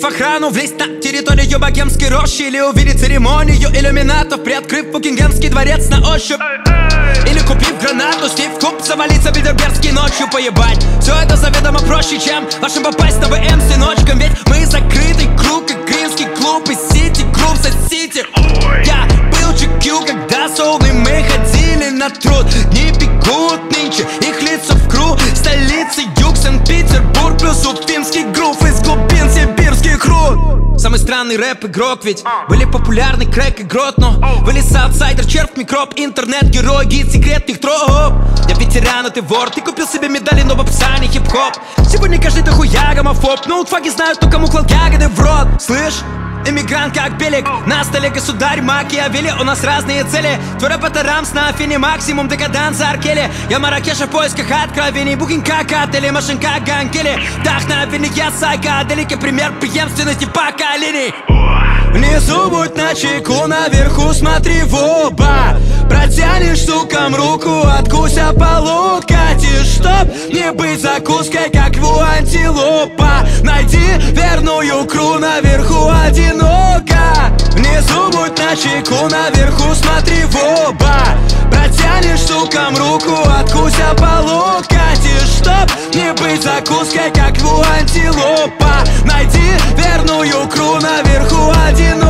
Заметив охрану, влезть на территорию богемской рощи, или увидеть церемонию иллюминатов, приоткрыв Букингемский дворец на ощупь. Или купив гранату, с ней в клуб завалиться Бильдербергский ночью поебать. Все это заведомо проще, чем вашим попасть на ВМ с сыночком. Ведь мы закрытый круг, как Гринский клуб и Сити Групп за Сити. Я был GQ, когда солны мы ходили на труд. Дни бегут нынче, их лица в круг. Столицы юг, Санкт-Петербург, плюс уфимский грув из глубин сибирских руд. Самый странный рэп-игрок, ведь были популярны крэк и грот, но вылез аутсайдер, червь, микроб, интернет-герой, гид секретных троп. Я ветеран, а ты вор, ты купил себе медали, но в описании хип-хоп. Сегодня каждый дохуя гомофоб, ноутфаги знают, кто кому клал ягоды в рот. Слышь? Эмигрант как Белик, на столе государь Макиавелли. У нас разные цели, твой рэп это рамс на афине, максимум декаданса Аркели. Я Маракеша в поисках откровений, букинг как отели, машин как Гангели. Вдохновение я сайкоделики, пример преемственности поколений. Внизу будь начеку, наверху смотри в оба. Протянешь, сукам, руку, откуся полут. Катишь, чтоб не быть закуской, как льву антилопа. Найди верную кру, наверху одиноко. Внизу будь начеку, наверху смотри в оба. Протянешь, сукам, руку, откуся полут. Катишь, чтоб не быть закуской, как льву антилопа. Найди верную кру, наверху одиноко.